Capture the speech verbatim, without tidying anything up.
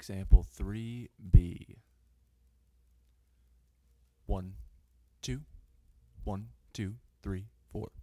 Example three B. One, two, one, two, three, four.